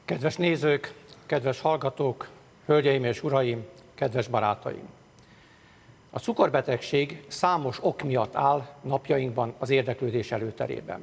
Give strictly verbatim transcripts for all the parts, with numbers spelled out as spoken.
Kedves nézők, kedves hallgatók, hölgyeim és uraim, kedves barátaim! A cukorbetegség számos ok miatt áll napjainkban az érdeklődés előterében.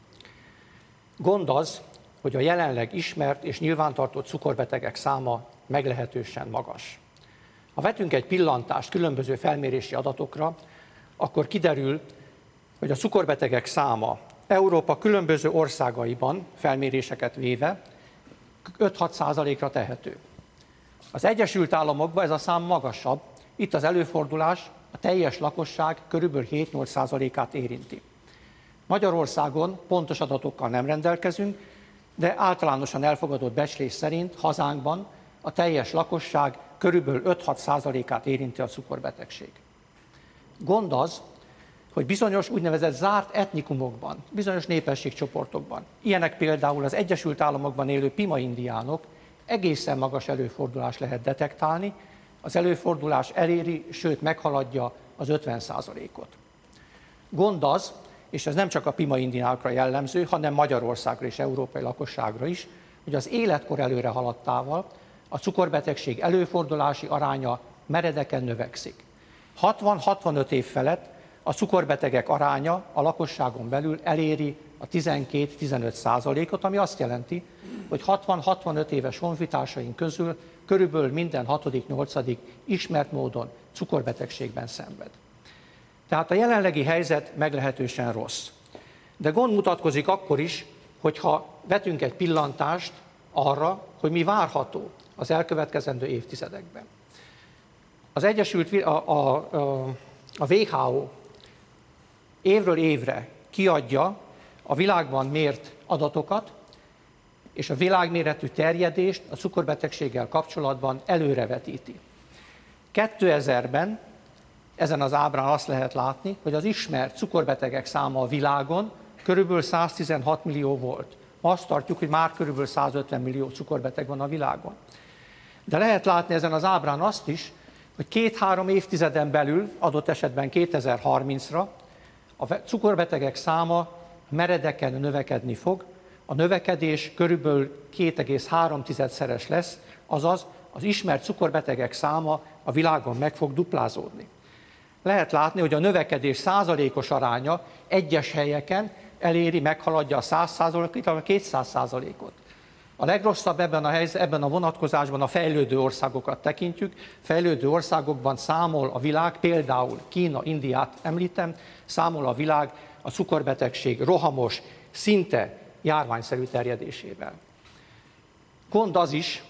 Gond az, hogy a jelenleg ismert és nyilvántartott cukorbetegek száma meglehetősen magas. Ha vetünk egy pillantást különböző felmérési adatokra, akkor kiderül, hogy a cukorbetegek száma Európa különböző országaiban felméréseket véve öt-hat százalékra tehető. Az Egyesült Államokban ez a szám magasabb, itt az előfordulás a teljes lakosság körülbelül hét-nyolc százalékát érinti. Magyarországon pontos adatokkal nem rendelkezünk, de általánosan elfogadott becslés szerint hazánkban a teljes lakosság körülbelül öt-hat százalékát érinti a cukorbetegség. Gond az, hogy bizonyos úgynevezett zárt etnikumokban, bizonyos népességcsoportokban, ilyenek például az Egyesült Államokban élő pima indiánok, egészen magas előfordulás lehet detektálni, az előfordulás eléri, sőt meghaladja az ötven százalékot. Gond az, és ez nem csak a pima indiánokra jellemző, hanem Magyarországra és európai lakosságra is, hogy az életkor előre haladtával a cukorbetegség előfordulási aránya meredeken növekszik. hatvan-hatvanöt év felett a cukorbetegek aránya a lakosságon belül eléri a tizenkét-tizenöt százalékot, ami azt jelenti, hogy hatvan-hatvanöt éves honfitársaink közül körülbelül minden hatodik-nyolcadik ismert módon cukorbetegségben szenved. Tehát a jelenlegi helyzet meglehetősen rossz. De gond mutatkozik akkor is, hogyha vetünk egy pillantást arra, hogy mi várható az elkövetkezendő évtizedekben. Az Egyesült, a, a, a dupla vé há ó évről évre kiadja a világban mért adatokat, és a világméretű terjedést a cukorbetegséggel kapcsolatban előrevetíti. kétezerben ezen az ábrán azt lehet látni, hogy az ismert cukorbetegek száma a világon körülbelül száztizenhat millió volt. Ma azt tartjuk, hogy már körülbelül százötven millió cukorbeteg van a világon. De lehet látni ezen az ábrán azt is, hogy két-három évtizeden belül, adott esetben kétezer-harmincra, a cukorbetegek száma meredeken növekedni fog, a növekedés körülbelül két egész három szeres lesz, azaz az ismert cukorbetegek száma a világon meg fog duplázódni. Lehet látni, hogy a növekedés százalékos aránya egyes helyeken eléri, meghaladja a száz százalékot, a kétszáz százalékot. A legrosszabb ebben a, helyzet, ebben a vonatkozásban a fejlődő országokat tekintjük. Fejlődő országokban számol a világ, például Kína, Indiát említem, számol a világ a cukorbetegség rohamos, szinte járványszerű terjedésével. Gond az is,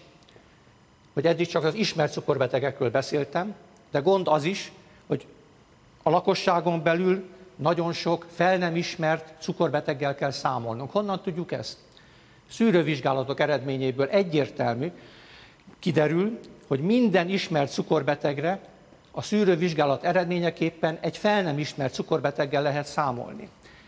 hogy eddig csak az ismert cukorbetegekről beszéltem, de gond az is, hogy a lakosságon belül nagyon sok fel nem ismert cukorbeteggel kell számolnunk. Honnan tudjuk ezt? Szűrővizsgálatok eredményéből egyértelmű, kiderül, hogy minden ismert cukorbetegre a szűrővizsgálat eredményeképpen egy fel nem ismert cukorbeteggel lehet számolni.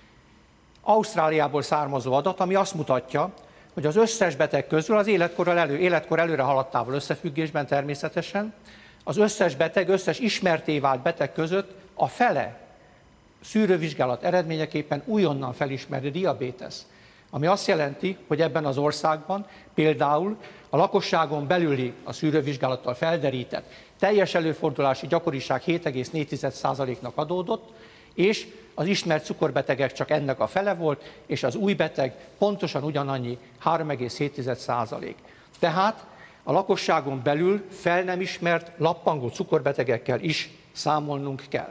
Ausztráliából származó adat, ami azt mutatja, hogy az összes beteg közül az életkorral elő, életkor előre haladtával összefüggésben természetesen, az összes beteg, összes ismertté vált beteg között a fele szűrővizsgálat eredményeképpen újonnan felismert diabétesz. Ami azt jelenti, hogy ebben az országban például a lakosságon belüli a szűrővizsgálattal felderített teljes előfordulási gyakoriság hét egész négy százaléknak adódott, és az ismert cukorbetegek csak ennek a fele volt, és az új beteg pontosan ugyanannyi, három egész hét százalék. Tehát a lakosságon belül fel nem ismert, lappangó cukorbetegekkel is számolnunk kell.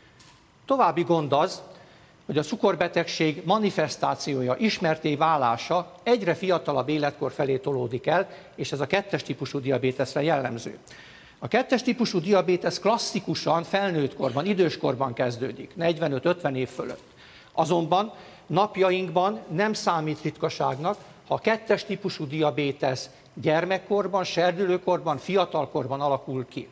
További gond az, hogy a cukorbetegség manifestációja, ismertté válása egyre fiatalabb életkor felé tolódik el, és ez a kettes típusú diabéteszre jellemző. A kettes típusú diabétesz klasszikusan felnőtt korban, időskorban kezdődik, negyvenöt-ötven év fölött. Azonban napjainkban nem számít ritkaságnak, ha a kettes típusú diabétesz gyermekkorban, serdülőkorban, fiatalkorban alakul ki.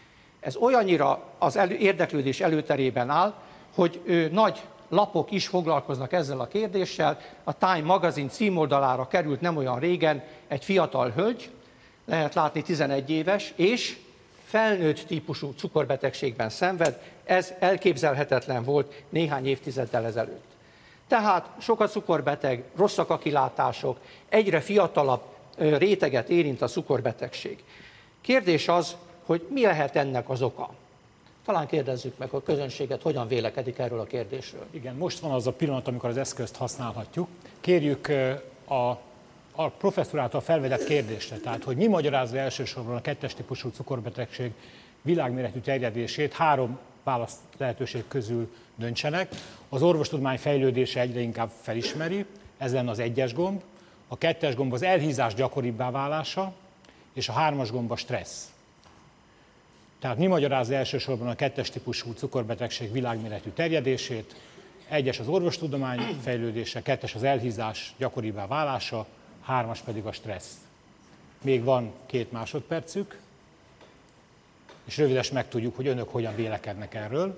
Ez olyannyira az elő, érdeklődés előterében áll, hogy ő, nagy lapok is foglalkoznak ezzel a kérdéssel. A Time magazin címoldalára került nem olyan régen egy fiatal hölgy, lehet látni tizenegy éves, és felnőtt típusú cukorbetegségben szenved, ez elképzelhetetlen volt néhány évtizeddel ezelőtt. Tehát sok a cukorbeteg, rosszak a kilátások, egyre fiatalabb réteget érint a cukorbetegség. Kérdés az, hogy mi lehet ennek az oka? Talán kérdezzük meg a közönséget, hogyan vélekedik erről a kérdésről. Igen, most van az a pillanat, amikor az eszközt használhatjuk. Kérjük a, a professzor által felvetett kérdésre, tehát hogy mi magyarázza elsősorban a kettes típusú cukorbetegség világméretű terjedését, három válasz lehetőség közül döntsenek. Az orvostudomány fejlődése egyre inkább felismeri, ez lenne az egyes gomb, a kettes gomb az elhízás gyakoribbá válása, és a hármas gomb a stressz. Tehát mi magyarázza elsősorban a kettes típusú cukorbetegség világméretű terjedését, egyes az orvostudomány fejlődése, kettes az elhízás gyakoribbá válása, hármas pedig a stressz. Még van két másodpercük, és rövides megtudjuk, hogy önök hogyan vélekednek erről.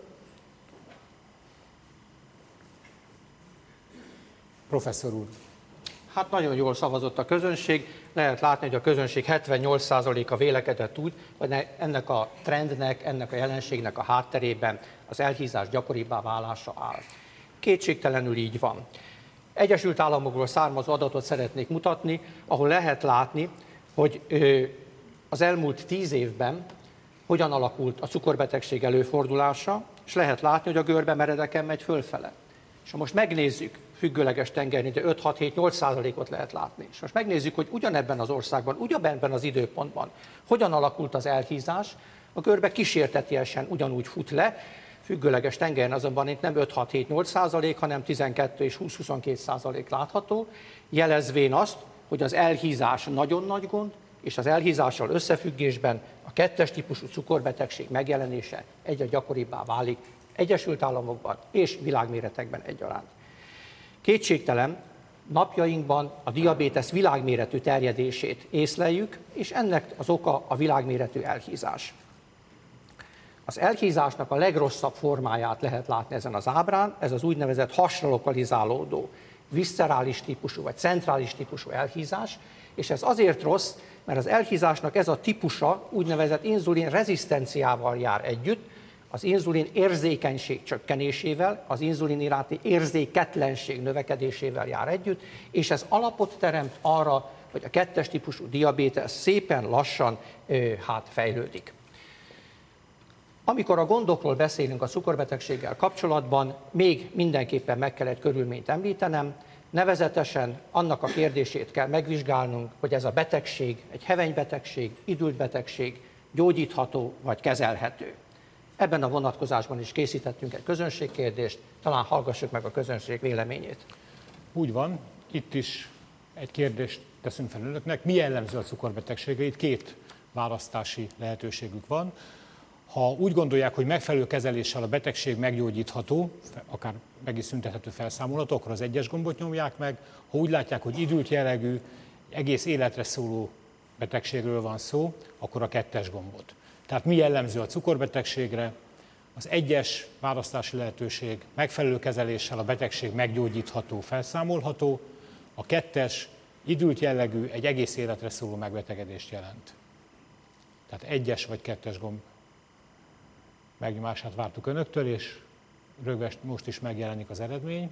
Professzor úr. Hát nagyon jól szavazott a közönség. Lehet látni, hogy a közönség hetvennyolc százaléka vélekedett úgy, hogy ennek a trendnek, ennek a jelenségnek a hátterében az elhízás gyakoribbá válása áll. Kétségtelenül így van. Egyesült Államokból származó adatot szeretnék mutatni, ahol lehet látni, hogy az elmúlt tíz évben hogyan alakult a cukorbetegség előfordulása, és lehet látni, hogy a görbe meredeken megy fölfele. És ha most megnézzük, függőleges tengernél, de öt hat hét nyolc százalékot lehet látni. És most megnézzük, hogy ugyanebben az országban, ugyanebben az időpontban hogyan alakult az elhízás, a görbe kísértetiesen ugyanúgy fut le, függőleges tengeren azonban itt nem öt hat hét nyolc százalék, hanem tizenkettő és húsz huszonkettő százalék látható, jelezvén azt, hogy az elhízás nagyon nagy gond, és az elhízással összefüggésben a kettes típusú cukorbetegség megjelenése egyre gyakoribbá válik Egyesült Államokban és világméretekben egyaránt. Kétségtelen, napjainkban a diabétesz világméretű terjedését észleljük, és ennek az oka a világméretű elhízás. Az elhízásnak a legrosszabb formáját lehet látni ezen az ábrán, ez az úgynevezett hasra lokalizálódó, viszcerális típusú vagy centrális típusú elhízás, és ez azért rossz, mert az elhízásnak ez a típusa úgynevezett inzulin rezisztenciával jár együtt, az inzulin érzékenység csökkenésével, az inzulin iránti érzéketlenség növekedésével jár együtt, és ez alapot teremt arra, hogy a kettes típusú diabétesz szépen lassan hát fejlődik. Amikor a gondokról beszélünk a cukorbetegséggel kapcsolatban, még mindenképpen meg kell egy körülményt említenem, nevezetesen annak a kérdését kell megvizsgálnunk, hogy ez a betegség egy hevenybetegség, idült betegség, gyógyítható vagy kezelhető. Ebben a vonatkozásban is készítettünk egy közönségkérdést, talán hallgassuk meg a közönség véleményét. Úgy van, itt is egy kérdést teszünk fel önöknek. Mi jellemző a cukorbetegségre? Itt két választási lehetőségük van. Ha úgy gondolják, hogy megfelelő kezeléssel a betegség meggyógyítható, akár meg is szüntethető, felszámolható, akkor az egyes gombot nyomják meg. Ha úgy látják, hogy idült jellegű, egész életre szóló betegségről van szó, akkor a kettes gombot. Tehát mi jellemző a cukorbetegségre? Az egyes választási lehetőség megfelelő kezeléssel a betegség meggyógyítható, felszámolható, a kettes idült jellegű, egy egész életre szóló megbetegedést jelent. Tehát egyes vagy kettes gomb megnyomását vártuk önöktől, és rögvest most is megjelenik az eredmény.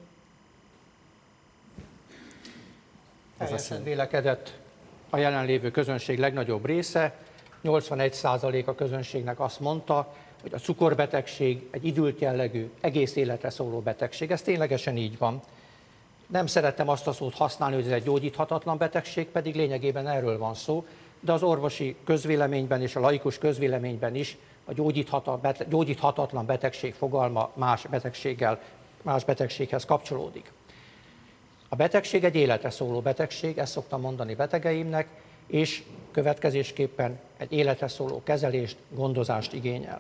Teljesen vélekedett a jelenlévő közönség legnagyobb része. nyolcvanegy százalék a közönségnek azt mondta, hogy a cukorbetegség egy idült jellegű, egész életre szóló betegség. Ez ténylegesen így van. Nem szerettem azt a szót használni, hogy ez egy gyógyíthatatlan betegség, pedig lényegében erről van szó, de az orvosi közvéleményben és a laikus közvéleményben is a gyógyíthatatlan betegség fogalma más betegséggel, más betegséghez kapcsolódik. A betegség egy életre szóló betegség, ezt szoktam mondani betegeimnek, és következésképpen egy életre szóló kezelést, gondozást igényel.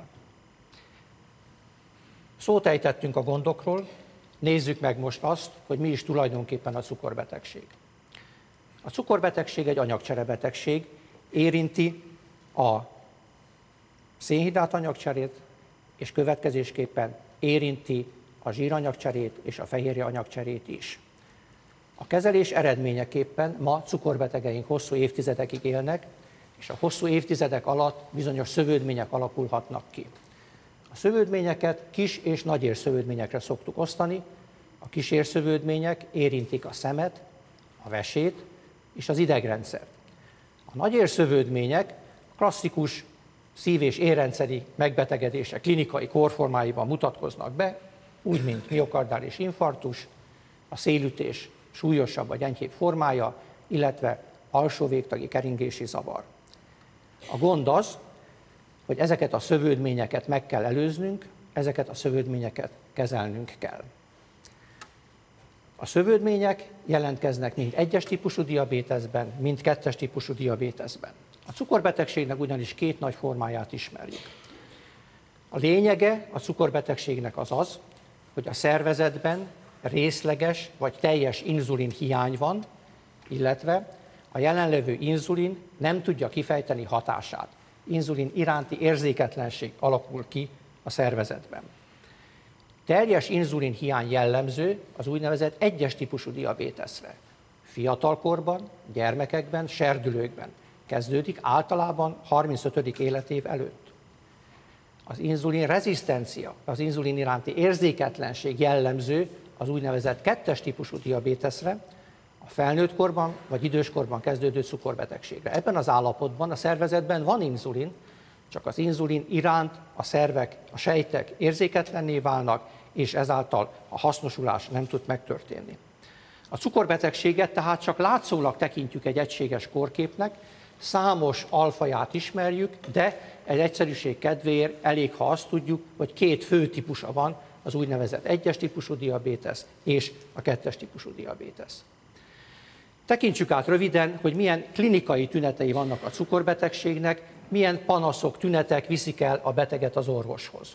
Szót ejtettünk a gondokról, nézzük meg most azt, hogy mi is tulajdonképpen a cukorbetegség. A cukorbetegség egy anyagcserebetegség, érinti a szénhidrát anyagcserét, és következésképpen érinti a zsíranyagcserét és a fehérje anyagcserét is. A kezelés eredményeképpen ma cukorbetegeink hosszú évtizedekig élnek, és a hosszú évtizedek alatt bizonyos szövődmények alakulhatnak ki. A szövődményeket kis és nagyérszövődményekre szoktuk osztani. A kisérszövődmények érintik a szemet, a vesét és az idegrendszert. A nagyérszövődmények klasszikus szív- és érrendszeri megbetegedések klinikai kórformáiban mutatkoznak be, úgy, mint miokardális infarktus, a szélütés súlyosabb vagy enyhébb formája, illetve alsó végtagi keringési zavar. A gond az, hogy ezeket a szövődményeket meg kell előznünk, ezeket a szövődményeket kezelnünk kell. A szövődmények jelentkeznek mind egyes típusú diabéteszben, mind kettes típusú diabéteszben. A cukorbetegségnek ugyanis két nagy formáját ismerjük. A lényege a cukorbetegségnek az az, hogy a szervezetben részleges vagy teljes inzulin hiány van, illetve a jelenlevő inzulin nem tudja kifejteni hatását. Inzulin iránti érzéketlenség alakul ki a szervezetben. Teljes inzulin hiány jellemző az úgynevezett egyes típusú diabéteszre. Fiatalkorban, gyermekekben, serdülőkben kezdődik, általában harmincötödik életév előtt. Az inzulin rezisztencia, az inzulin iránti érzéketlenség jellemző az úgynevezett kettes típusú diabéteszre, a felnőtt korban vagy időskorban kezdődő cukorbetegségre. Ebben az állapotban a szervezetben van inzulin, csak az inzulin iránt a szervek, a sejtek érzéketlenné válnak, és ezáltal a hasznosulás nem tud megtörténni. A cukorbetegséget tehát csak látszólag tekintjük egy egységes kórképnek, számos alfaját ismerjük, de egy egyszerűség kedvéért elég, ha azt tudjuk, hogy két fő típusa van, az úgynevezett egyes típusú diabétesz és a kettes típusú diabétesz. Tekintsük át röviden, hogy milyen klinikai tünetei vannak a cukorbetegségnek, milyen panaszok, tünetek viszik el a beteget az orvoshoz.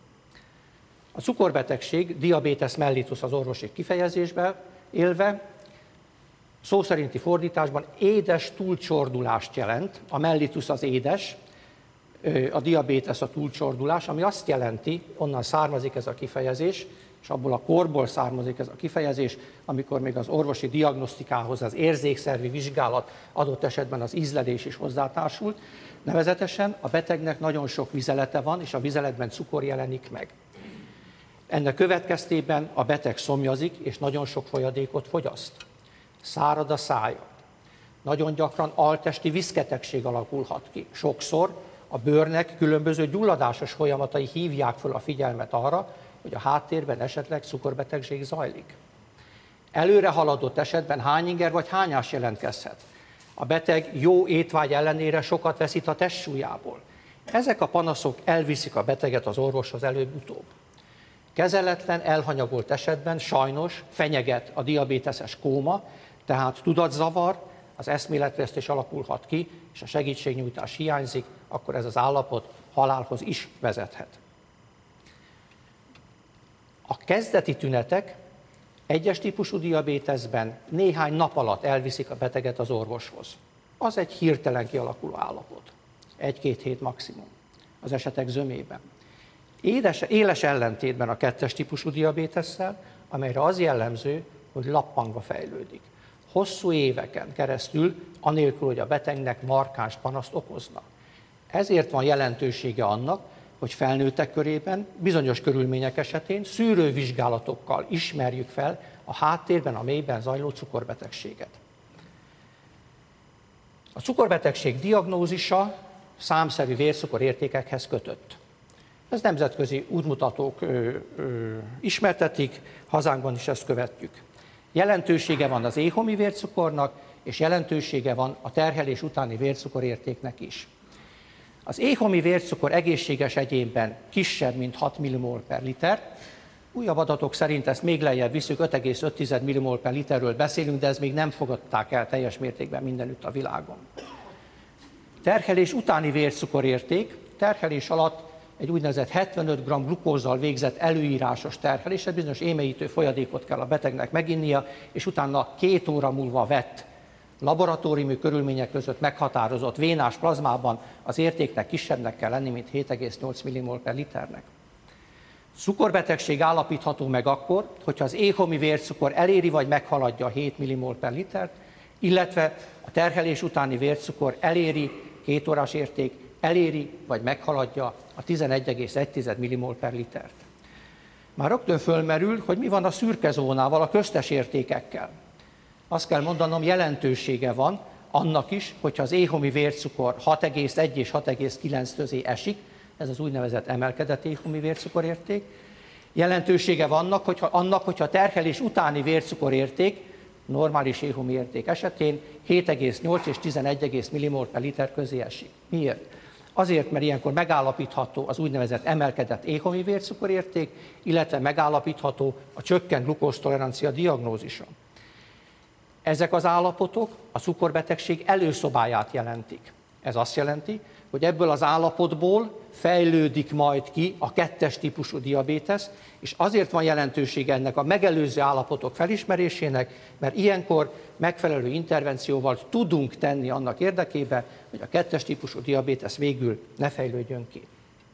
A cukorbetegség, diabetes mellitus az orvosi kifejezésben élve, szó szerinti fordításban édes túlcsordulást jelent, a mellitus az édes, a diabétesz a túlcsordulás, ami azt jelenti, onnan származik ez a kifejezés, és abból a korból származik ez a kifejezés, amikor még az orvosi diagnosztikához az érzékszervi vizsgálat, adott esetben az ízlelés is hozzátársult, nevezetesen a betegnek nagyon sok vizelete van, és a vizeletben cukor jelenik meg. Ennek következtében a beteg szomjazik, és nagyon sok folyadékot fogyaszt. Szárad a szája. Nagyon gyakran altesti viszketegség alakulhat ki. Sokszor a bőrnek különböző gyulladásos folyamatai hívják föl a figyelmet arra, hogy a háttérben esetleg cukorbetegség zajlik. Előre haladott esetben hányinger vagy hányás jelentkezhet. A beteg jó étvágy ellenére sokat veszít a testsúlyából. Ezek a panaszok elviszik a beteget az orvoshoz előbb-utóbb. Kezeletlen, elhanyagolt esetben sajnos fenyeget a diabéteses kóma, tehát tudatzavar, az eszméletvesztés alakulhat ki, és a segítségnyújtás hiányzik, akkor ez az állapot halálhoz is vezethet. A kezdeti tünetek egyes típusú diabéteszben néhány nap alatt elviszik a beteget az orvoshoz. Az egy hirtelen kialakuló állapot. Egy-két hét maximum az esetek zömében. Édes, éles ellentétben a kettes típusú diabétesszel, amelyre az jellemző, hogy lappangva fejlődik. Hosszú éveken keresztül, anélkül, hogy a betegnek markáns panaszt okozna. Ezért van jelentősége annak, hogy felnőttek körében, bizonyos körülmények esetén szűrővizsgálatokkal ismerjük fel a háttérben, a mélyben zajló cukorbetegséget. A cukorbetegség diagnózisa számszerű vércukorértékekhez kötött. Ez nemzetközi útmutatók ö, ö, ismertetik, hazánkban is ezt követjük. Jelentősége van az éhomi vércukornak, és jelentősége van a terhelés utáni vércukorértéknek is. Az éhomi vércukor egészséges egyénben kisebb, mint hat millimol per liter. Újabb adatok szerint ezt még lejjebb visszük, öt egész öt millimol per literről beszélünk, de ez még nem fogadták el teljes mértékben mindenütt a világon. Terhelés utáni vércukorérték, terhelés alatt egy úgynevezett hetvenöt gramm glukózzal végzett előírásos terhelés, ez bizonyos émeítő folyadékot kell a betegnek meginnia, és utána két óra múlva vett laboratóriumi körülmények között meghatározott vénás plazmában az értéknek kisebbnek kell lenni, mint hét egész nyolc millimol per liternek. Cukorbetegség állapítható meg akkor, hogyha az éhomi vércukor eléri vagy meghaladja a hét millimol per litert, illetve a terhelés utáni vércukor eléri, két órás érték, eléri vagy meghaladja a tizenegy egész egy millimol per litert. Már rögtön fölmerül, hogy mi van a szürke zónával, a köztes értékekkel. Azt kell mondanom, jelentősége van annak is, hogyha az éhomi vércukor hat egész egy és hat egész kilenc közé esik, ez az úgynevezett emelkedett éhomi vércukorérték. Jelentősége vannak, hogyha, annak, hogyha a terhelés utáni vércukorérték, normális éhomi érték esetén hét egész nyolc és tizenegy egész millimol per liter közé esik. Miért? Azért, mert ilyenkor megállapítható az úgynevezett emelkedett éhomi vércukorérték, illetve megállapítható a csökkent glukóztolerancia diagnózisa. Ezek az állapotok a cukorbetegség előszobáját jelentik. Ez azt jelenti, hogy ebből az állapotból fejlődik majd ki a kettes típusú diabétesz, és azért van jelentősége ennek a megelőző állapotok felismerésének, mert ilyenkor megfelelő intervencióval tudunk tenni annak érdekében, hogy a kettes típusú diabétesz végül ne fejlődjön ki.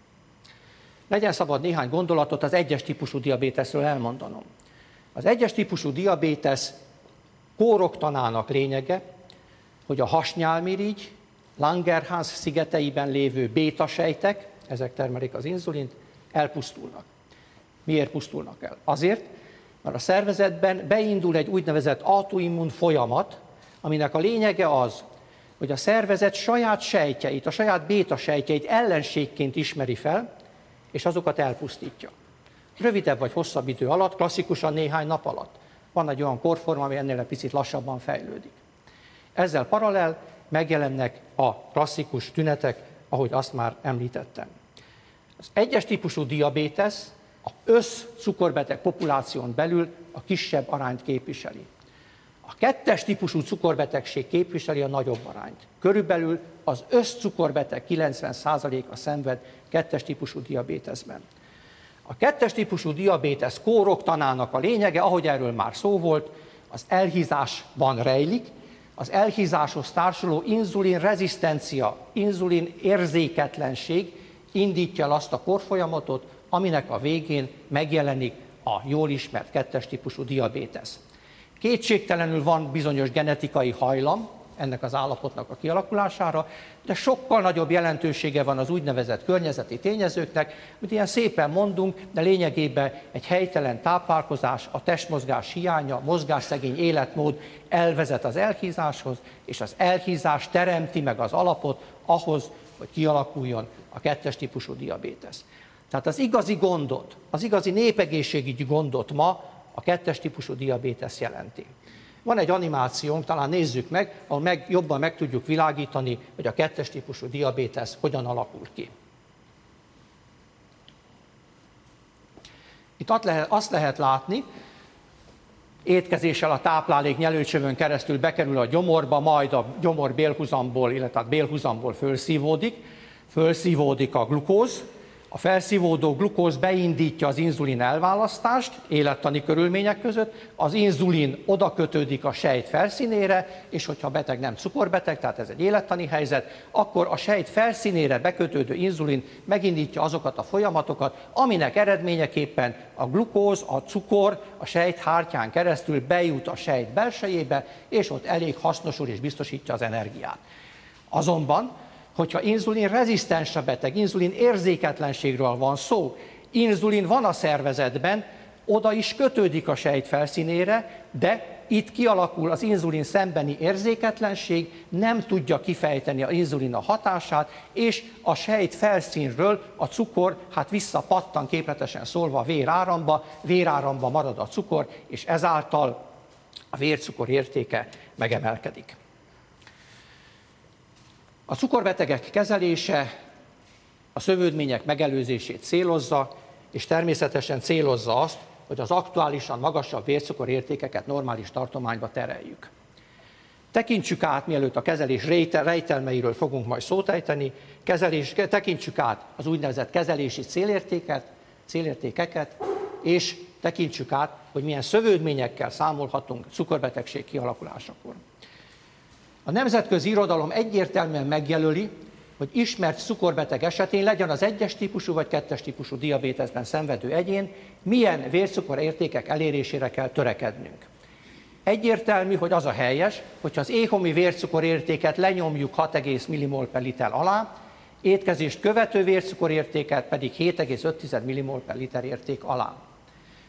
Legyen szabad néhány gondolatot az egyes típusú diabéteszről elmondanom. Az egyes típusú diabétesz kóroktanának lényege, hogy a hasnyálmirigy, Langerhans szigeteiben lévő bétasejtek, ezek termelik az inzulint, elpusztulnak. Miért pusztulnak el? Azért, mert a szervezetben beindul egy úgynevezett autoimmun folyamat, aminek a lényege az, hogy a szervezet saját sejtjeit, a saját bétasejtjeit ellenségként ismeri fel, és azokat elpusztítja. Rövidebb vagy hosszabb idő alatt, klasszikusan néhány nap alatt. Van egy olyan korforma, ami ennél egy picit lassabban fejlődik. Ezzel paralel megjelennek a klasszikus tünetek, ahogy azt már említettem. Az egyes típusú diabétesz az összcukorbeteg populáción belül a kisebb arányt képviseli. A kettes típusú cukorbetegség képviseli a nagyobb arányt. Körülbelül az összcukorbeteg kilencven százaléka szenved kettes típusú diabéteszben. A kettes típusú diabétesz kóroktanának a lényege, ahogy erről már szó volt, az elhízásban rejlik. Az elhízáshoz társuló inzulin rezisztencia, inzulin érzéketlenség indítja el azt a korfolyamatot, aminek a végén megjelenik a jól ismert kettes típusú diabétesz. Kétségtelenül van bizonyos genetikai hajlam ennek az állapotnak a kialakulására, de sokkal nagyobb jelentősége van az úgynevezett környezeti tényezőknek, amit ilyen szépen mondunk, de lényegében egy helytelen táplálkozás, a testmozgás hiánya, mozgásszegény életmód elvezet az elhízáshoz, és az elhízás teremti meg az alapot ahhoz, hogy kialakuljon a kettes típusú diabétesz. Tehát az igazi gondot, az igazi népegészségügyi gondot ma a kettes típusú diabétesz jelenti. Van egy animációnk, talán nézzük meg, ahol meg, jobban meg tudjuk világítani, hogy a kettes típusú diabétesz hogyan alakul ki. Itt azt lehet látni, étkezéssel a táplálék nyelőcsövön keresztül bekerül a gyomorba, majd a gyomor bélhuzamból, illetve a bélhuzamból fölszívódik, fölszívódik a glukóz. A felszívódó glukóz beindítja az inzulin elválasztást élettani körülmények között, az inzulin oda kötődik a sejt felszínére, és hogyha a beteg nem cukorbeteg, tehát ez egy élettani helyzet, akkor a sejt felszínére bekötődő inzulin megindítja azokat a folyamatokat, aminek eredményeképpen a glukóz, a cukor a sejt hártyán keresztül bejut a sejt belsejébe, és ott elég hasznosul és biztosítja az energiát. Azonban, hogyha inzulin rezisztens a beteg, inzulin érzéketlenségről van szó, inzulin van a szervezetben, oda is kötődik a sejt felszínére, de itt kialakul az inzulin szembeni érzéketlenség, nem tudja kifejteni az inzulin a hatását, és a sejt felszínről a cukor hát visszapattan, képletesen szólva a véráramba, véráramba marad a cukor, és ezáltal a vércukor értéke megemelkedik. A cukorbetegek kezelése a szövődmények megelőzését célozza, és természetesen célozza azt, hogy az aktuálisan magasabb vércukorértékeket normális tartományba tereljük. Tekintsük át, mielőtt a kezelés rejtelmeiről fogunk majd szót ejteni, kezelés, tekintsük át az úgynevezett kezelési célértéket, célértékeket, és tekintsük át, hogy milyen szövődményekkel számolhatunk cukorbetegség kialakulásakor. A nemzetközi irodalom egyértelműen megjelöli, hogy ismert cukorbeteg esetén, legyen az egyes típusú vagy kettes típusú diabéteszben szenvedő egyén, milyen vércukorértékek elérésére kell törekednünk. Egyértelmű, hogy az a helyes, hogyha az éhomi vércukorértéket lenyomjuk hat egész millimol per liter alá, étkezést követő vércukorértéket pedig hét egész öt millimol per liter érték alá.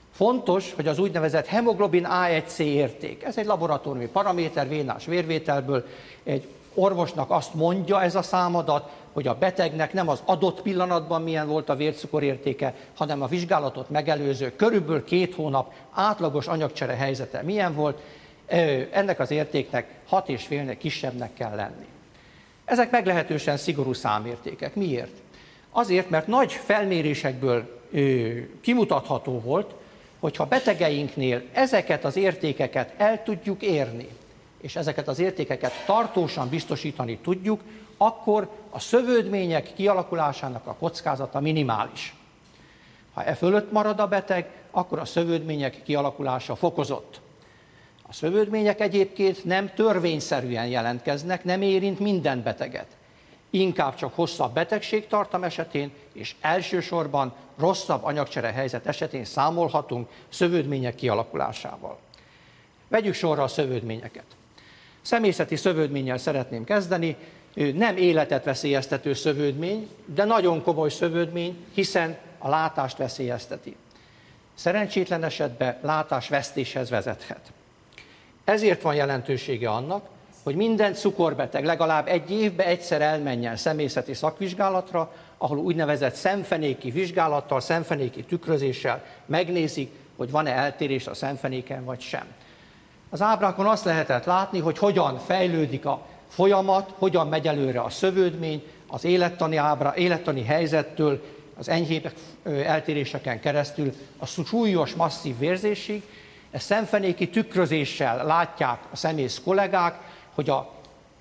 Fontos, hogy az úgynevezett hemoglobin á egy cé érték, ez egy laboratóriumi paraméter, vénás vérvételből, egy orvosnak azt mondja ez a számadat, hogy a betegnek nem az adott pillanatban milyen volt a vércukorértéke, hanem a vizsgálatot megelőző körülbelül két hónap átlagos anyagcsere helyzete milyen volt, ennek az értéknek hat és félnél kisebbnek kell lenni. Ezek meglehetősen szigorú számértékek. Miért? Azért, mert nagy felmérésekből kimutatható volt, hogyha betegeinknél ezeket az értékeket el tudjuk érni, és ezeket az értékeket tartósan biztosítani tudjuk, akkor a szövődmények kialakulásának a kockázata minimális. Ha e fölött marad a beteg, akkor a szövődmények kialakulása fokozott. A szövődmények egyébként nem törvényszerűen jelentkeznek, nem érint minden beteget. Inkább csak hosszabb betegségtartam esetén, és elsősorban rosszabb anyagcsere helyzet esetén számolhatunk szövődmények kialakulásával. Vegyük sorra a szövődményeket. Személyzeti szövődménnyel szeretném kezdeni, nem életet veszélyeztető szövődmény, de nagyon komoly szövődmény, hiszen a látást veszélyezteti. Szerencsétlen esetben látásvesztéshez vezethet. Ezért van jelentősége annak, hogy minden cukorbeteg legalább egy évbe egyszer elmenjen személyzeti szakvizsgálatra, ahol úgynevezett szemfenéki vizsgálattal, szemfenéki tükrözéssel megnézik, hogy van-e eltérés a szemfenéken vagy sem. Az ábrákon azt lehetett látni, hogy hogyan fejlődik a folyamat, hogyan megy előre a szövődmény, az élettani, ábra, élettani helyzettől, az enyhébb eltéréseken keresztül a súlyos, masszív vérzésig. Ezt szemfenéki tükrözéssel látják a szemész kollégák, hogy a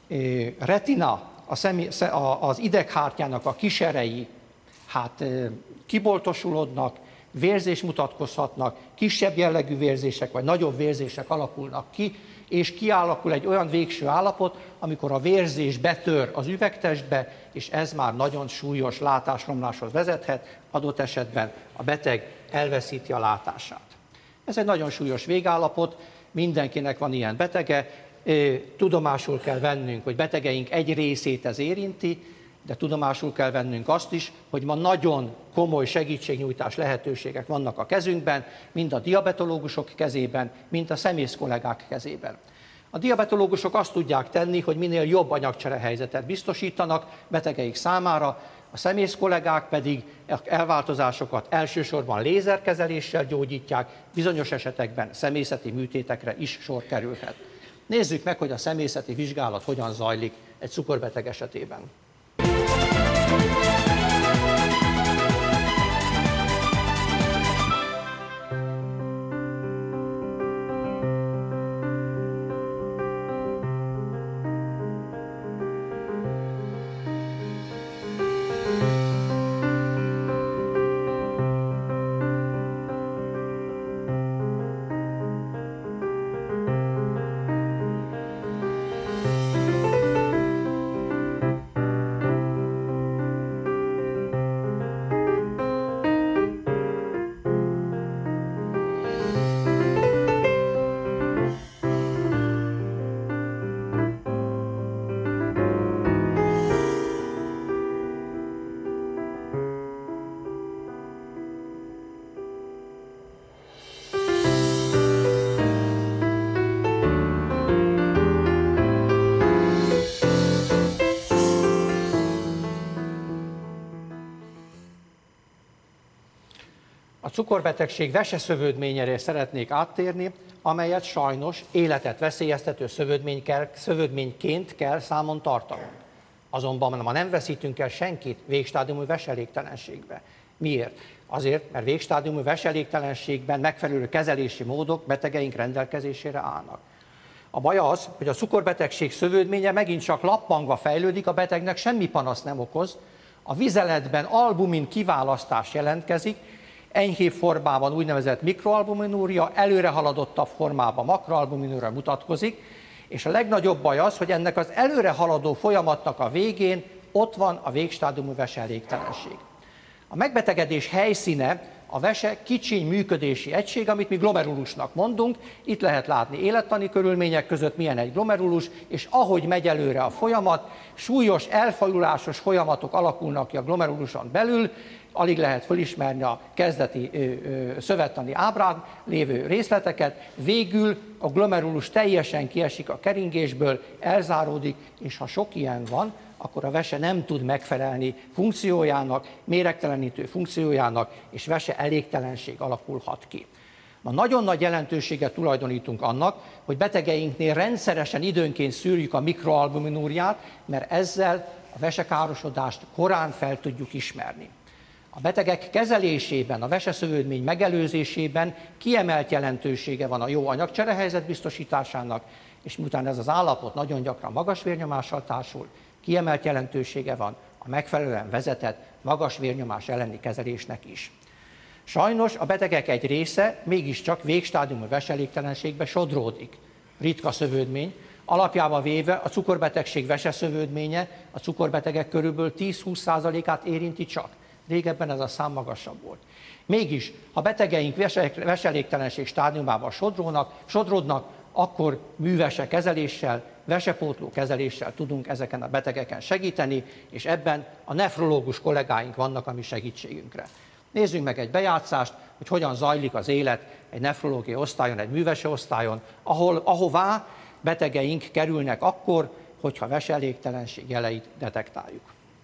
retina, a személy, az ideghártyának a kiserei hát, kiboltosulodnak, vérzés mutatkozhatnak, kisebb jellegű vérzések vagy nagyobb vérzések alakulnak ki, és kialakul egy olyan végső állapot, amikor a vérzés betör az üvegtestbe, és ez már nagyon súlyos látásromláshoz vezethet, adott esetben a beteg elveszíti a látását. Ez egy nagyon súlyos végállapot, mindenkinek van ilyen betege, tudomásul kell vennünk, hogy betegeink egy részét ez érinti, de tudomásul kell vennünk azt is, hogy ma nagyon komoly segítségnyújtás lehetőségek vannak a kezünkben, mind a diabetológusok kezében, mind a szemész kollégák kezében. A diabetológusok azt tudják tenni, hogy minél jobb anyagcsere helyzetet biztosítanak betegeik számára, a szemész kollégák pedig elváltozásokat elsősorban lézerkezeléssel gyógyítják, bizonyos esetekben szemészeti műtétekre is sor kerülhet. Nézzük meg, hogy a szemészeti vizsgálat hogyan zajlik egy cukorbeteg esetében. A cukorbetegség veseszövődményére szeretnék áttérni, amelyet sajnos életet veszélyeztető szövődményként kell számon tartanunk. Azonban ma nem veszítünk el senkit végstádiumú veselégtelenségbe. Miért? Azért, mert végstádiumú veselégtelenségben megfelelő kezelési módok betegeink rendelkezésére állnak. A baj az, hogy a cukorbetegség szövődménye megint csak lappangva fejlődik, a betegnek semmi panasz nem okoz, a vizeletben albumin kiválasztás jelentkezik, enyhébb formában úgynevezett mikroalbuminúria, előre haladottabb formában makroalbuminúria mutatkozik, és a legnagyobb baj az, hogy ennek az előre haladó folyamatnak a végén ott van a végstádiumú veselégtelenség. A megbetegedés helyszíne a vese kicsiny működési egység, amit mi glomerulusnak mondunk. Itt lehet látni élettani körülmények között milyen egy glomerulus, és ahogy megy előre a folyamat, súlyos elfajulásos folyamatok alakulnak ki a glomeruluson belül, alig lehet fölismerni a kezdeti ö, ö, szövettani ábrán lévő részleteket, végül a glomerulus teljesen kiesik a keringésből, elzáródik, és ha sok ilyen van, akkor a vese nem tud megfelelni funkciójának, méregtelenítő funkciójának, és vese elégtelenség alakulhat ki. Ma nagyon nagy jelentőséget tulajdonítunk annak, hogy betegeinknél rendszeresen időnként szűrjük a mikroalbuminúriát, mert ezzel a vesekárosodást korán fel tudjuk ismerni. A betegek kezelésében, a veseszövődmény megelőzésében kiemelt jelentősége van a jó anyagcserehelyzet biztosításának, és miután ez az állapot nagyon gyakran magas vérnyomással társul, kiemelt jelentősége van a megfelelően vezetett magas vérnyomás elleni kezelésnek is. Sajnos a betegek egy része mégiscsak végstádiumú veselégtelenségbe sodródik. Ritka szövődmény, alapjában véve a cukorbetegség veseszövődménye a cukorbetegek körülbelül tíz-húsz százalékát érinti csak. Régebben ez a szám magasabb volt. Mégis, ha betegeink veselégtelenség stádiumában sodródnak, sodródnak, akkor művese kezeléssel, vesepótló kezeléssel tudunk ezeken a betegeken segíteni, és ebben a nefrológus kollégáink vannak a mi segítségünkre. Nézzünk meg egy bejátszást, hogy hogyan zajlik az élet egy nefrológiai osztályon, egy művese osztályon, ahol, ahová betegeink kerülnek akkor, hogyha veselégtelenség jeleit detektáljuk.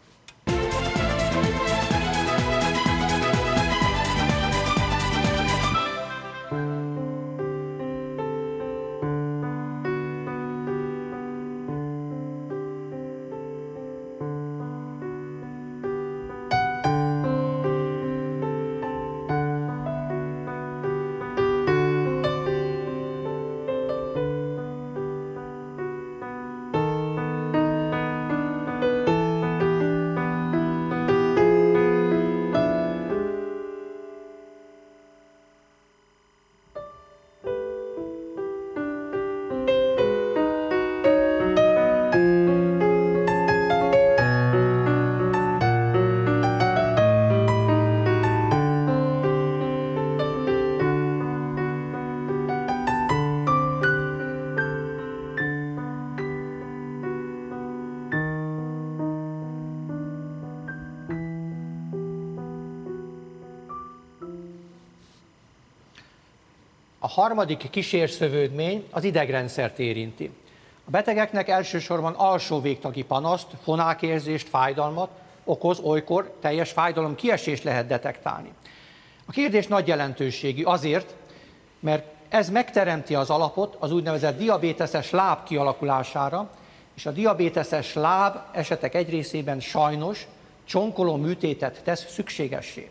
A harmadik kísérszövődmény az idegrendszert érinti. A betegeknek elsősorban alsó végtagi panaszt, fonákérzést, fájdalmat okoz, olykor teljes fájdalom kiesést lehet detektálni. A kérdés nagy jelentőségű azért, mert ez megteremti az alapot az úgynevezett diabéteses láb kialakulására, és a diabéteses láb esetek egy részében sajnos csonkoló műtétet tesz szükségessé.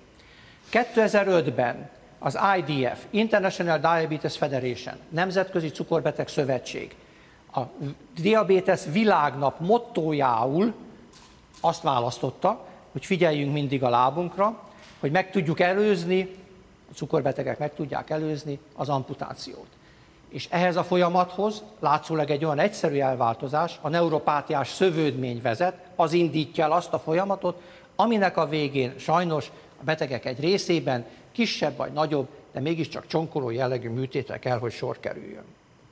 kétezer-ötben az I D F, International Diabetes Federation, Nemzetközi Cukorbeteg Szövetség, a diabétesz világnap mottójául azt választotta, hogy figyeljünk mindig a lábunkra, hogy meg tudjuk előzni, a cukorbetegek meg tudják előzni az amputációt. És ehhez a folyamathoz látszólag egy olyan egyszerű elváltozás, a neuropátiás szövődmény vezet, az indítja el azt a folyamatot, aminek a végén sajnos a betegek egy részében kisebb vagy nagyobb, de mégiscsak csonkoló jellegű műtétre kell, hogy sor kerüljön.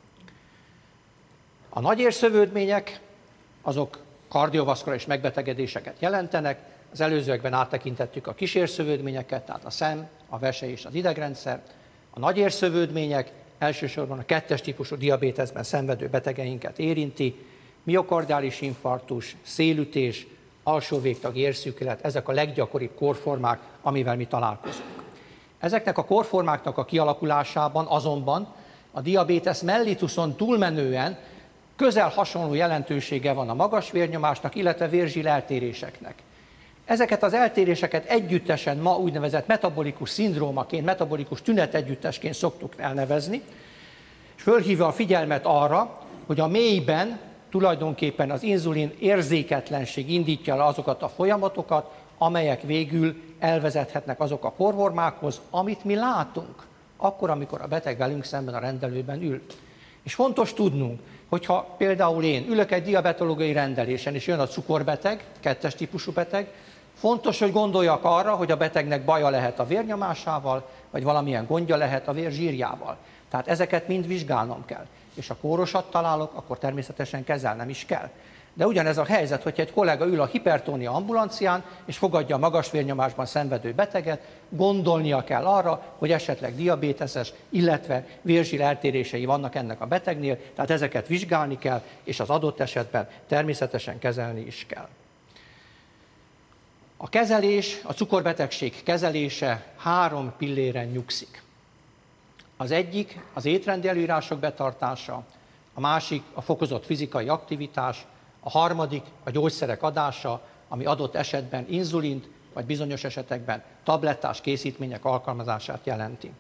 A nagyérszövődmények azok kardiovaszkuláris megbetegedéseket jelentenek, az előzőekben áttekintettük a kísérszövődményeket, tehát a szem, a vese és az idegrendszer. A nagyérszövődmények elsősorban a kettes típusú diabéteszben szenvedő betegeinket érinti, miokardiális infarktus, szélütés, alsó végtagi érszűkület, ezek a leggyakoribb kórformák, amivel mi találkozunk. Ezeknek a kórformáknak a kialakulásában azonban a diabétesz mellituszon túlmenően közel hasonló jelentősége van a magas vérnyomásnak, illetve vérzsil eltéréseknek. Ezeket az eltéréseket együttesen ma úgynevezett metabolikus szindrómaként, metabolikus tünetegyüttesként szoktuk elnevezni, és fölhívja a figyelmet arra, hogy a mélyben tulajdonképpen az inzulin érzéketlenség indítja el azokat a folyamatokat, amelyek végül elvezethetnek azok a kórformákhoz, amit mi látunk, akkor, amikor a beteg velünk szemben a rendelőben ül. És fontos tudnunk, hogyha például én ülök egy diabetológiai rendelésen, és jön a cukorbeteg, kettes típusú beteg, fontos, hogy gondoljak arra, hogy a betegnek baja lehet a vérnyomásával, vagy valamilyen gondja lehet a vérzsírjával. Tehát ezeket mind vizsgálnom kell. És ha kórosat találok, akkor természetesen kezelnem is kell. De ugyanez a helyzet, hogyha egy kollega ül a hipertónia ambulancián, és fogadja a magas vérnyomásban szenvedő beteget, gondolnia kell arra, hogy esetleg diabéteses, illetve vérzsír eltérései vannak ennek a betegnél, tehát ezeket vizsgálni kell, és az adott esetben természetesen kezelni is kell. A kezelés, a cukorbetegség kezelése három pilléren nyugszik. Az egyik az étrendi előírások betartása, a másik a fokozott fizikai aktivitás, a harmadik a gyógyszerek adása, ami adott esetben inzulint, vagy bizonyos esetekben tablettás készítmények alkalmazását jelenti.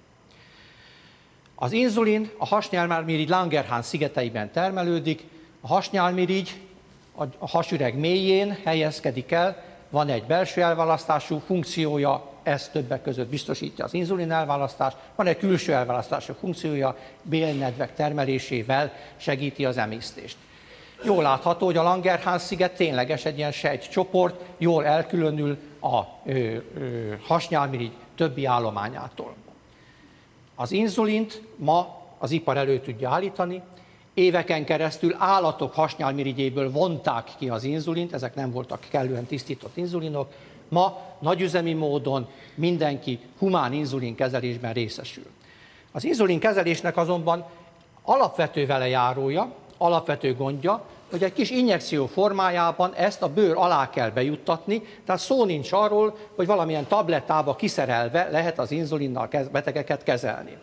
Az inzulin a hasnyálmirigy Langerhans szigeteiben termelődik, a hasnyálmirigy a hasüreg mélyén helyezkedik el, van egy belső elválasztású funkciója, ez többek között biztosítja az inzulin elválasztást, van egy külső elválasztású funkciója, bélnedvek termelésével segíti az emésztést. Jól látható, hogy a Langerhans-sziget tényleges egy ilyen sejtcsoport, jól elkülönül a ö, ö, hasnyálmirigy többi állományától. Az inzulint ma az ipar elő tudja állítani, éveken keresztül állatok hasnyálmirigyéből vonták ki az inzulint, ezek nem voltak kellően tisztított inzulinok, ma nagyüzemi módon mindenki humán inzulin kezelésben részesül. Az inzulin kezelésnek azonban alapvető velejárója, alapvető gondja, hogy egy kis injekció formájában ezt a bőr alá kell bejuttatni, tehát szó nincs arról, hogy valamilyen tablettába kiszerelve lehet az inzulinnal betegeket kezelni.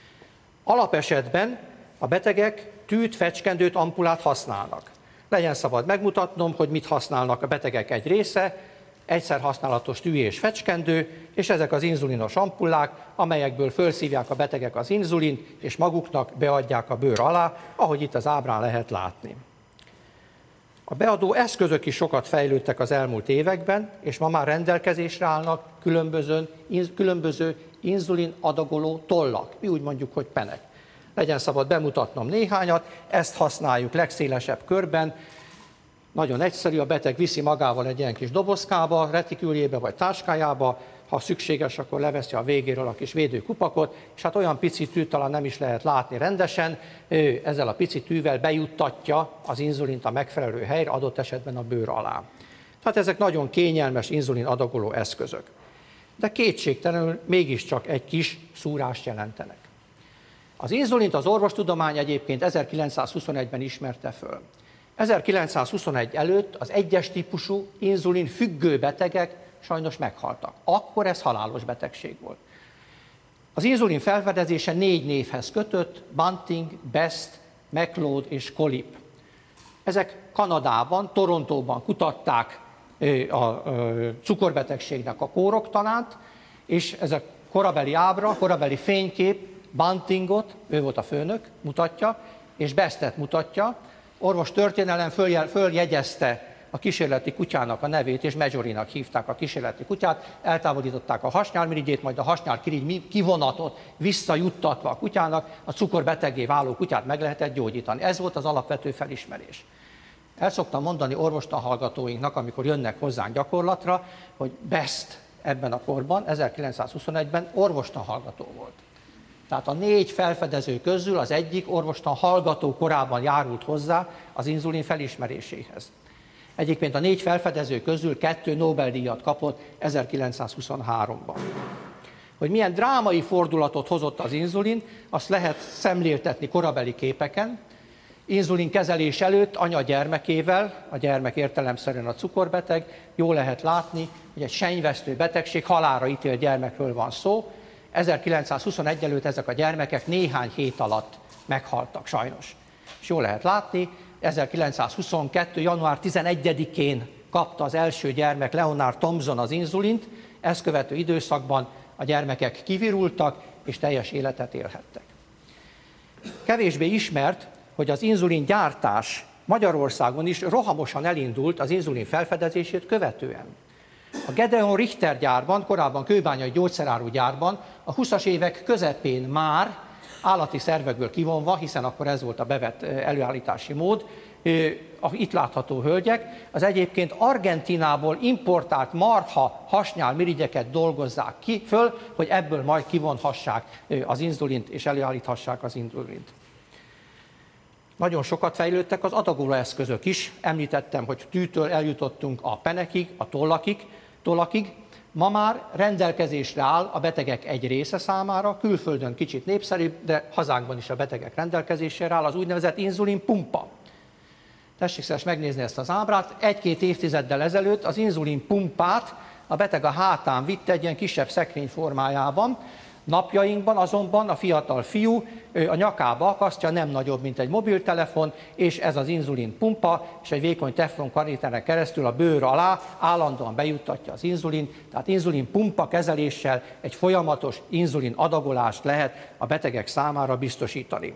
Alapesetben a betegek tűt, fecskendőt, ampulát használnak. Legyen szabad megmutatnom, hogy mit használnak a betegek egy része, egyszer használatos tű és fecskendő, és ezek az inzulinos ampullák, amelyekből felszívják a betegek az inzulint, és maguknak beadják a bőr alá, ahogy itt az ábrán lehet látni. A beadó eszközök is sokat fejlődtek az elmúlt években, és ma már rendelkezésre állnak különböző, különböző inzulin adagoló tollak, mi úgy mondjuk, hogy penek. Legyen szabad bemutatnom néhányat, ezt használjuk legszélesebb körben. Nagyon egyszerű, a beteg viszi magával egy ilyen kis dobozkába, retiküljébe vagy táskájába, ha szükséges, akkor leveszi a végéről a kis védőkupakot, és hát olyan pici tűt talán nem is lehet látni rendesen, ő ezzel a pici tűvel bejuttatja az inzulint a megfelelő helyre, adott esetben a bőr alá. Tehát ezek nagyon kényelmes inzulin adagoló eszközök. De kétségtelenül mégiscsak egy kis szúrást jelentenek. Az inzulint az orvostudomány egyébként ezerkilencszázhuszonegyben ismerte föl. ezerkilencszázhuszonegy előtt az egyes típusú inzulin függő betegek sajnos meghaltak. Akkor ez halálos betegség volt. Az inzulin felfedezése négy névhez kötött: Banting, Best, MacLeod és Collip. Ezek Kanadában, Torontóban kutatták a cukorbetegségnek a kóroktanát, és ez a korabeli ábra, korabeli fénykép Bantingot, ő volt a főnök, mutatja, és Bestet mutatja. Orvos történelem följegyezte a kísérleti kutyának a nevét, és Majorinak hívták a kísérleti kutyát, eltávolították a hasnyálmirigyét, majd a hasnyálmirigy kivonatot visszajuttatva a kutyának, a cukorbeteggé váló kutyát meg lehetett gyógyítani. Ez volt az alapvető felismerés. El szoktam mondani orvostanhallgatóinknak, amikor jönnek hozzánk gyakorlatra, hogy Best ebben a korban, ezerkilencszázhuszonegyben orvostanhallgató volt. Tehát a négy felfedező közül az egyik orvostan hallgató korában járult hozzá az inzulin felismeréséhez. Egyébként a négy felfedező közül kettő Nobel-díjat kapott ezerkilencszázhuszonháromban. Hogy milyen drámai fordulatot hozott az inzulin, azt lehet szemléltetni korabeli képeken. Inzulin kezelés előtt anya gyermekével, a gyermek értelemszerűen a cukorbeteg, jól lehet látni, hogy egy sennyvesztő betegség, halálra ítélt gyermekről van szó. ezerkilencszázhuszonegy előtt ezek a gyermekek néhány hét alatt meghaltak sajnos. És jól lehet látni, ezerkilencszázhuszonkettő. január tizenegyedikén kapta az első gyermek, Leonard Thompson, az inzulint, ezt követő időszakban a gyermekek kivirultak és teljes életet élhettek. Kevésbé ismert, hogy az inzulin gyártás Magyarországon is rohamosan elindult az inzulin felfedezését követően. A Gedeon Richter gyárban, korábban kőbányai gyógyszeráru gyárban a huszas évek közepén már állati szervekből kivonva, hiszen akkor ez volt a bevett előállítási mód, a itt látható hölgyek, az egyébként Argentinából importált marha hasnyálmirigyeket dolgozzák ki föl, hogy ebből majd kivonhassák az inzulint és előállíthassák az inzulint. Nagyon sokat fejlődtek az adagolóeszközök is. Említettem, hogy tűtől eljutottunk a penekig, a tollakig, tollakig. Ma már rendelkezésre áll a betegek egy része számára, külföldön kicsit népszerűbb, de hazánkban is a betegek rendelkezésére áll az úgynevezett inzulinpumpa. Tessék szíves megnézni ezt az ábrát. Egy-két évtizeddel ezelőtt az inzulinpumpát a beteg a hátán vitte egy ilyen kisebb szekrény formájában. Napjainkban azonban a fiatal fiú a nyakába akasztja, nem nagyobb, mint egy mobiltelefon, és ez az inzulinpumpa, és egy vékony teflon karéteren keresztül a bőr alá állandóan bejuttatja az inzulin, tehát inzulinpumpa kezeléssel egy folyamatos inzulin adagolást lehet a betegek számára biztosítani.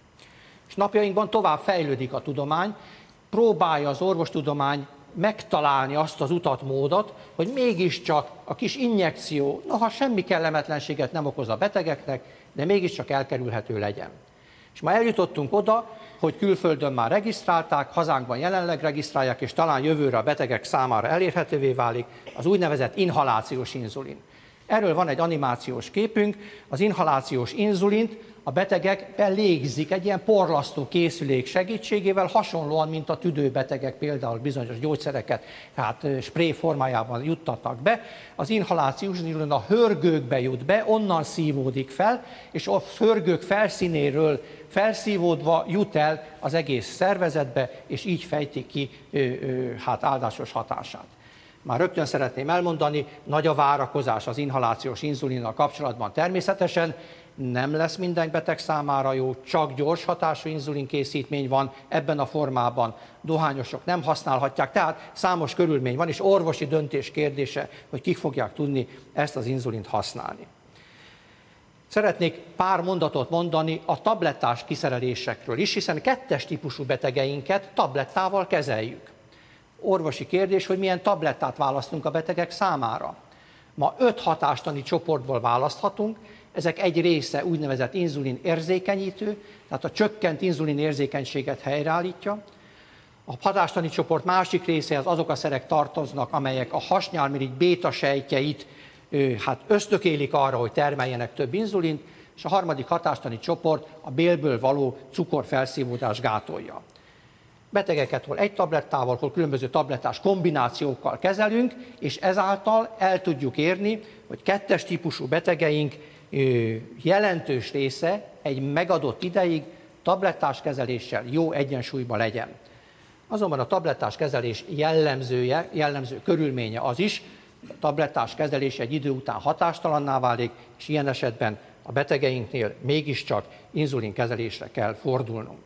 És napjainkban tovább fejlődik a tudomány, próbálja az orvostudomány megtalálni azt az utat, módot, hogy mégiscsak a kis injekció, noha semmi kellemetlenséget nem okoz a betegeknek, de mégiscsak elkerülhető legyen. És ma eljutottunk oda, hogy külföldön már regisztrálták, hazánkban jelenleg regisztrálják, és talán jövőre a betegek számára elérhetővé válik az úgynevezett inhalációs inzulin. Erről van egy animációs képünk, az inhalációs inzulint a betegek belégzik egy ilyen porlasztó készülék segítségével, hasonlóan, mint a tüdőbetegek például bizonyos gyógyszereket, tehát spré formájában juttatnak be. Az inhalációs inzulin a hörgőkbe jut be, onnan szívódik fel, és a hörgők felszínéről felszívódva jut el az egész szervezetbe, és így fejti ki ö, ö, hát áldásos hatását. Már rögtön szeretném elmondani, nagy a várakozás az inhalációs inzulinnal kapcsolatban természetesen, nem lesz minden beteg számára jó, csak gyors hatású inzulinkészítmény van ebben a formában, dohányosok nem használhatják, tehát számos körülmény van, és orvosi döntés kérdése, hogy kik fogják tudni ezt az inzulint használni. Szeretnék pár mondatot mondani a tablettás kiszerelésekről is, hiszen kettes típusú betegeinket tablettával kezeljük. Orvosi kérdés, hogy milyen tablettát választunk a betegek számára. Ma öt hatástani csoportból választhatunk, ezek egy része úgynevezett inzulin érzékenyítő, tehát a csökkent inzulin érzékenységet helyreállítja. A hatástani csoport másik részéhez azok a szerek tartoznak, amelyek a hasnyálmirigy béta sejtjeit hát ösztökélik arra, hogy termeljenek több inzulint, és a harmadik hatástani csoport a bélből való cukorfelszívódás gátolja. Betegeket hol egy tablettával, hol különböző tablettás kombinációkkal kezelünk, és ezáltal el tudjuk érni, hogy kettes típusú betegeink jelentős része egy megadott ideig tablettás kezeléssel jó egyensúlyban legyen. Azonban a tablettás kezelés jellemzője, jellemző körülménye az is, a tablettás kezelés egy idő után hatástalanná válik, és ilyen esetben a betegeinknél mégiscsak inzulinkezelésre kell fordulnunk.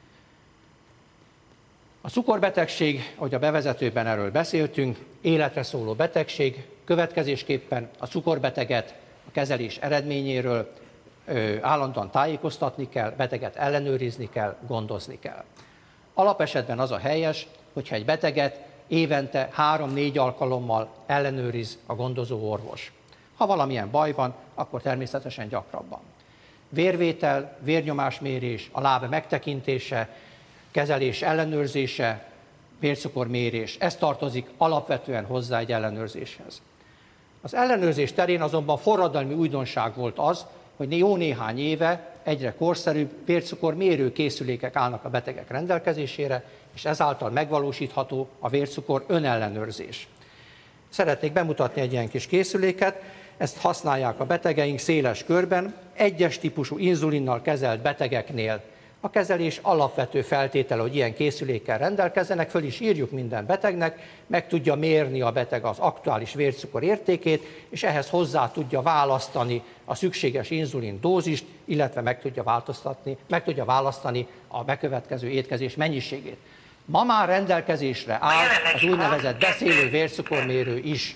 A cukorbetegség, ahogy a bevezetőben erről beszéltünk, életre szóló betegség, következésképpen a cukorbeteget a kezelés eredményéről ö, állandóan tájékoztatni kell, beteget ellenőrizni kell, gondozni kell. Alapesetben az a helyes, hogyha egy beteget évente három-négy alkalommal ellenőriz a gondozó orvos. Ha valamilyen baj van, akkor természetesen gyakrabban. Vérvétel, vérnyomásmérés, a láb megtekintése, kezelés ellenőrzése, vércukormérés, ez tartozik alapvetően hozzá egy ellenőrzéshez. Az ellenőrzés terén azonban forradalmi újdonság volt az, hogy jó néhány éve egyre korszerűbb vércukormérő készülékek állnak a betegek rendelkezésére, és ezáltal megvalósítható a vércukor önellenőrzés. Szeretnék bemutatni egy ilyen kis készüléket, ezt használják a betegeink széles körben, egyes típusú inzulinnal kezelt betegeknél. A kezelés alapvető feltétele, hogy ilyen készülékkel rendelkezzenek, föl is írjuk minden betegnek, meg tudja mérni a beteg az aktuális vércukor értékét, és ehhez hozzá tudja választani a szükséges inzulin dózist, illetve meg tudja, változtatni, meg tudja választani a bekövetkező étkezés mennyiségét. Ma már rendelkezésre áll az úgynevezett beszélő vércukormérő is.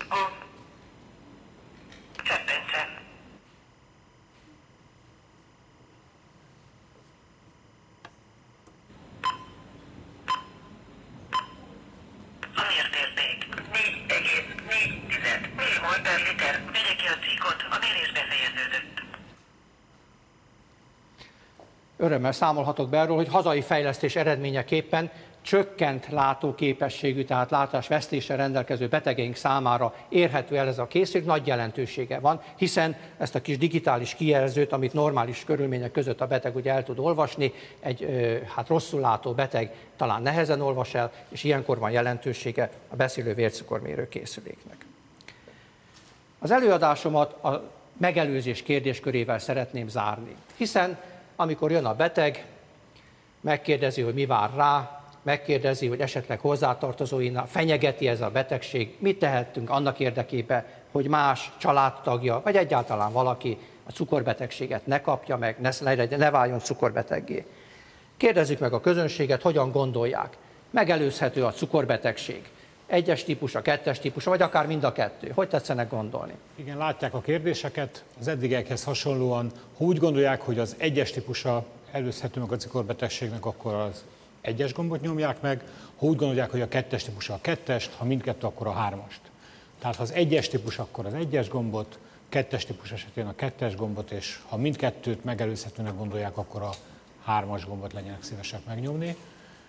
Örömmel számolhatok be arról, hogy hazai fejlesztés eredményeképpen csökkent látóképességű, tehát látásvesztéssel rendelkező betegeink számára érhető el ez a készülék, nagy jelentősége van, hiszen ezt a kis digitális kijelzőt, amit normális körülmények között a beteg ugye el tud olvasni, egy hát rosszul látó beteg talán nehezen olvas el, és ilyenkor van jelentősége a beszélő vércukormérő készüléknek. Az előadásomat a megelőzés kérdéskörével szeretném zárni, hiszen amikor jön a beteg, megkérdezi, hogy mi vár rá, megkérdezi, hogy esetleg hozzátartozóinál fenyegeti ez a betegség, mit tehettünk annak érdekében, hogy más családtagja, vagy egyáltalán valaki a cukorbetegséget ne kapja meg, ne, ne váljon cukorbeteggé. Kérdezzük meg a közönséget, hogyan gondolják. Megelőzhető a cukorbetegség. Egyes típusa, kettes típusa, vagy akár mind a kettő. Hogy tetszenek gondolni? Igen, látják a kérdéseket. Az eddigiekhez hasonlóan, ha úgy gondolják, hogy az egyes típusa előzhető meg a cukorbetegségnek, akkor az egyes gombot nyomják meg, ha úgy gondolják, hogy a kettes típusa a kettest, ha mindkettő, akkor a hármast. Tehát ha az egyes típus, akkor az egyes gombot, kettes típus esetén a kettes gombot, és ha mindkettőt megelőzhetőnek gondolják, akkor a hármas gombot legyenek szívesek megnyomni.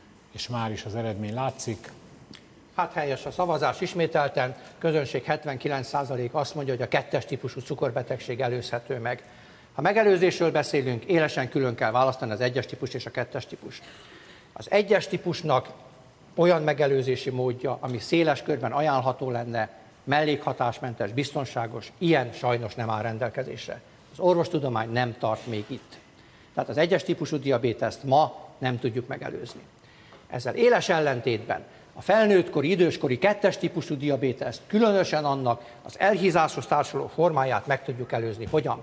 És már is az eredmény látszik. Hát helyes a szavazás ismételten, közönség hetvenkilenc százalék azt mondja, hogy a kettes típusú cukorbetegség előzhető meg. Ha megelőzésről beszélünk, élesen külön kell választani az egyes típust és a kettes típust. Az egyes típusnak olyan megelőzési módja, ami széles körben ajánlható lenne, mellékhatásmentes, biztonságos, ilyen sajnos nem áll rendelkezésre. Az orvostudomány nem tart még itt. Tehát az egyes típusú diabéteszt ma nem tudjuk megelőzni. Ezzel éles ellentétben a felnőttkori, időskori kettes típusú diabéteszt, különösen annak az elhízáshoz társuló formáját meg tudjuk előzni. Hogyan?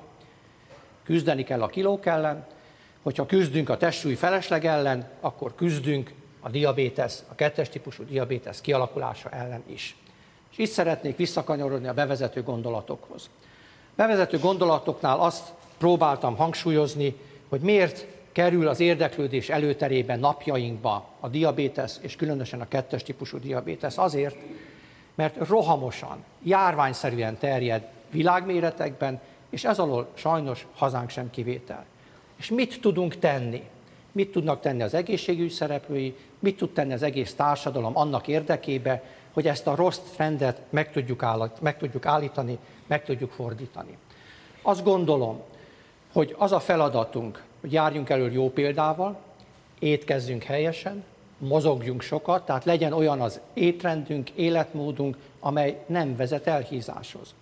Küzdeni kell a kilók ellen, hogyha küzdünk a testsúly felesleg ellen, akkor küzdünk a diabétesz, a kettes típusú diabétesz kialakulása ellen is. És itt szeretnék visszakanyarodni a bevezető gondolatokhoz. Bevezető gondolatoknál azt próbáltam hangsúlyozni, hogy miért kerül az érdeklődés előterében napjainkba a diabétesz, és különösen a kettes típusú diabétesz. Azért, mert rohamosan, járványszerűen terjed világméretekben, és ez alól sajnos hazánk sem kivétel. És mit tudunk tenni? Mit tudnak tenni az egészségügy szereplői, mit tud tenni az egész társadalom annak érdekébe, hogy ezt a rossz trendet meg tudjuk, állít, meg tudjuk állítani, meg tudjuk fordítani. Azt gondolom, hogy az a feladatunk, hogy járjunk elől jó példával, étkezzünk helyesen, mozogjunk sokat, tehát legyen olyan az étrendünk, életmódunk, amely nem vezet elhízáshoz.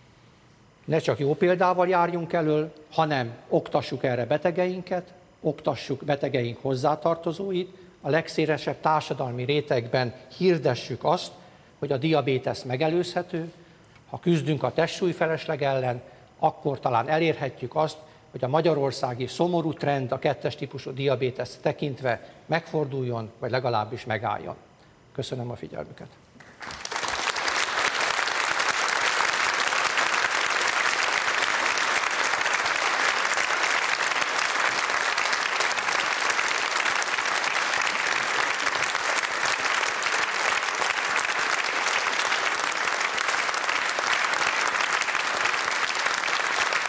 Ne csak jó példával járjunk elől, hanem oktassuk erre betegeinket, oktassuk betegeink hozzátartozóit, a legszélesebb társadalmi rétegben hirdessük azt, hogy a diabétesz megelőzhető, ha küzdünk a testsúlyfelesleg ellen, akkor talán elérhetjük azt, hogy a magyarországi szomorú trend a kettes típusú diabéteszt tekintve megforduljon, vagy legalábbis megálljon. Köszönöm a figyelmüket.